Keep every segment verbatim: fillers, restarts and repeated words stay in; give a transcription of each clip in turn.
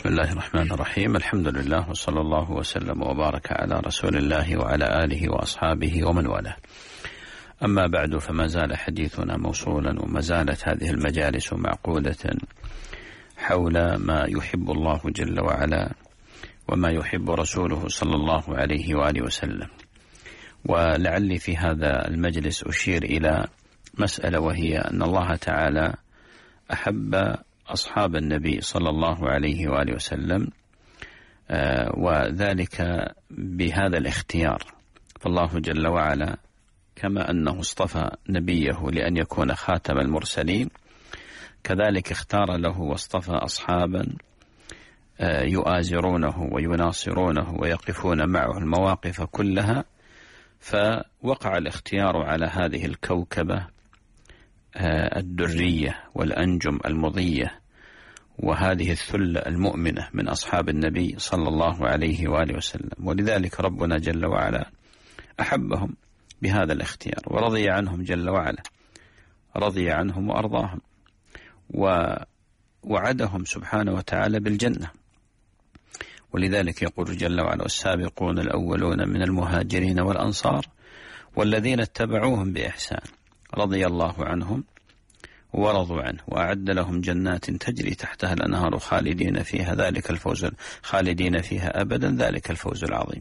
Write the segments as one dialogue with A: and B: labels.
A: بسم الله الرحمن الرحيم. الحمد لله وصلى الله وسلم وبارك على رسول الله وعلى آله وأصحابه ومن والاه. أما بعد، فما زال حديثنا موصولا وما زالت هذه المجالس معقودة حول ما يحب الله جل وعلا وما يحب رسوله صلى الله عليه وآله وسلم. ولعلي في هذا المجلس أشير إلى مسألة، وهي أن الله تعالى أحب أصحاب النبي صلى الله عليه وآله وسلم، وذلك بهذا الاختيار. فالله جل وعلا كما أنه اصطفى نبيه لأن يكون خاتم المرسلين، كذلك اختار له واصطفى أصحابا يؤازرونه ويناصرونه ويقفون معه المواقف كلها، فوقع الاختيار على هذه الكوكبة الدرية والأنجم المضية وهذه الثلة المؤمنة من أصحاب النبي صلى الله عليه وآله وسلم. ولذلك ربنا جل وعلا أحبهم بهذا الاختيار ورضي عنهم جل وعلا، رضي عنهم وأرضاهم، ووعدهم سبحانه وتعالى بالجنة. ولذلك يقول جل وعلا: والسابقون الأولون من المهاجرين والأنصار والذين اتبعوهم بإحسان رضي الله عنهم ورضوا عنه وأعد لهم جنات تجري تحتها الأنهار خالدين فيها ذلك الفوز خالدين فيها أبدا ذلك الفوز العظيم.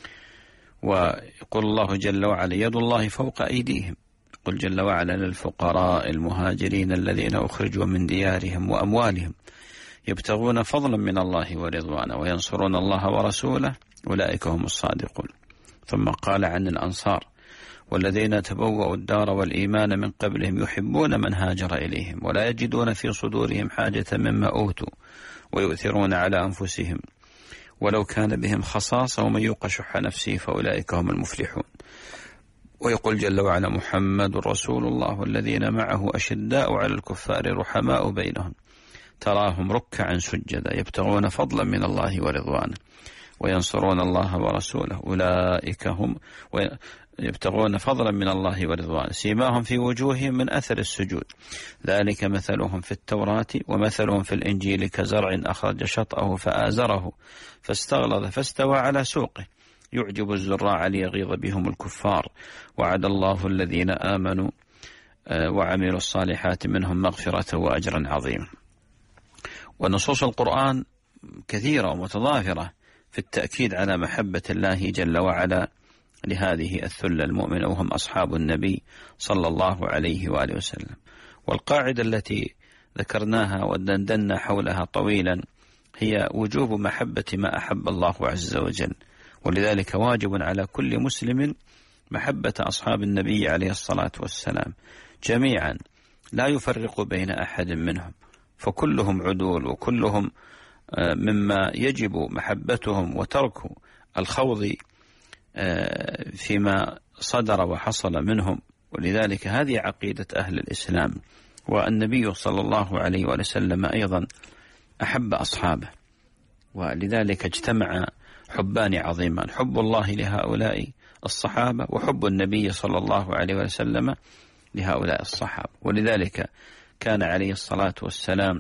A: ويقول الله جل وعلا: يد الله فوق أيديهم. قل جل وعلا: للفقراء المهاجرين الذين أخرجوا من ديارهم وأموالهم يبتغون فضلا من الله ورضوانا وينصرون الله ورسوله أولئك هم الصادقون. ثم قال عن الأنصار: والذين تبوأوا الدار والإيمان من قبلهم يحبون من هاجر إليهم ولا يجدون في صدورهم حاجة مما أوتوا ويؤثرون على أنفسهم ولو كان بهم خصاصة ومن يوق شح نفسه فأولئك هم المفلحون. ويقول جل وعلا: محمد رسول الله والذين معه أشداء على الكفار رحماء بينهم تراهم ركعا سجدا يبتغون فضلا من الله ورضوانه وينصرون الله ورسوله أولئك هم يبتغون فضلا من الله ورضوانه سيماهم في وجوههم من أثر السجود ذلك مثلهم في التوراة ومثلهم في الإنجيل كزرع أخرج شطأه فآزره فاستغلظ فاستوى على سوقه يعجب الزراع ليغيظ بهم الكفار وعد الله الذين آمنوا وعملوا الصالحات منهم مغفرة وأجرا عظيما. ونصوص القرآن كثيرة ومتضافرة في التأكيد على محبة الله جل وعلا لهذه الثلة المؤمنة وهم أصحاب النبي صلى الله عليه وآله وسلم. والقاعدة التي ذكرناها ودندنا حولها طويلا هي وجوب محبة ما أحب الله عز وجل. ولذلك واجب على كل مسلم محبة أصحاب النبي عليه الصلاة والسلام جميعا، لا يفرق بين أحد منهم، فكلهم عدول وكلهم مما يجب محبتهم وترك الخوض فيما صدر وحصل منهم. ولذلك هذه عقيدة أهل الإسلام. والنبي صلى الله عليه وسلم أيضا أحب أصحابه، ولذلك اجتمع حبان عظيمان: حب الله لهؤلاء الصحابة وحب النبي صلى الله عليه وسلم لهؤلاء الصحابة. ولذلك كان عليه الصلاة والسلام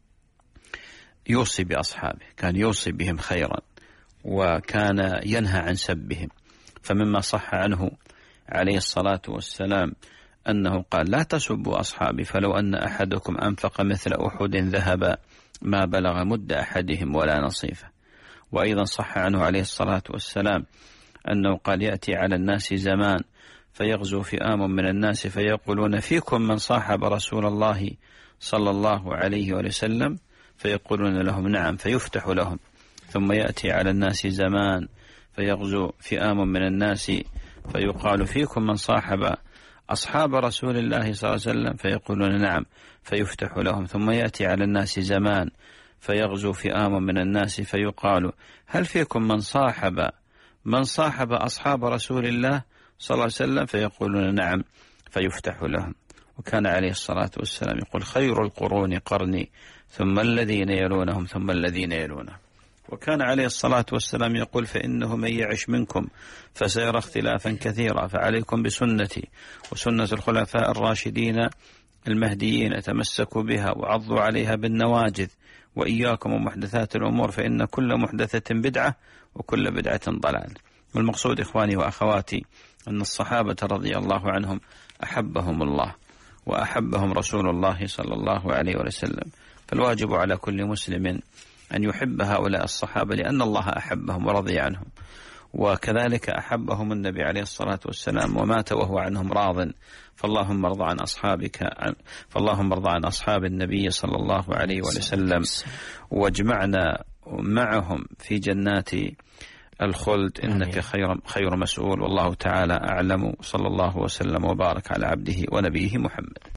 A: يوصي بأصحابه، كان يوصي بهم خيرا وكان ينهى عن سبهم. فمما صح عنه عليه الصلاة والسلام أنه قال: لا تسبوا أصحابي فلو أن أحدكم أنفق مثل أحد ذهب ما بلغ مد أحدهم ولا نصيفه. وأيضا صح عنه عليه الصلاة والسلام أنه قال: يأتي على الناس زمان فيغزو فئام من الناس فيقولون فيكم من صاحب رسول الله صلى الله عليه وسلم فيقولون لهم نعم فيفتح لهم. ثم يأتي على الناس زمان فيغزو فئام من الناس فيقال فيكم من صاحب أصحاب رسول الله صلى الله عليه وسلم فيقولون نعم فيفتح لهم. ثم يأتي على الناس زمان فيغزو فئام من الناس فيقال هل فيكم من صاحب من صاحب أصحاب رسول الله صلى الله عليه وسلم فيقولون نعم فيفتح لهم. وكان عليه الصلاة والسلام يقول: خير القرون قرني ثم الذين يلونهم ثم الذين يلونهم. وكان عليه الصلاة والسلام يقول: فإنه من يعش منكم فسيرى اختلافا كثيرا فعليكم بسنتي وسنة الخلفاء الراشدين المهديين تمسكوا بها وعضوا عليها بالنواجذ وإياكم ومحدثات الأمور فإن كل محدثة بدعة وكل بدعة ضلال. والمقصود إخواني وأخواتي أن الصحابة رضي الله عنهم أحبهم الله وأحبهم رسول الله صلى الله عليه وسلم، فالواجب على كل مسلم أن يحب هؤلاء الصحابة لأن الله أحبهم ورضي عنهم، وكذلك أحبهم النبي عليه الصلاة والسلام ومات وهو عنهم راض. فاللهم ارض عن أصحابك فاللهم ارض عن أصحاب النبي صلى الله عليه وسلم واجمعنا معهم في جنات الخلد إنك خير خير مسؤول. والله تعالى أعلم، صلى الله وسلم وبارك على عبده ونبيه محمد.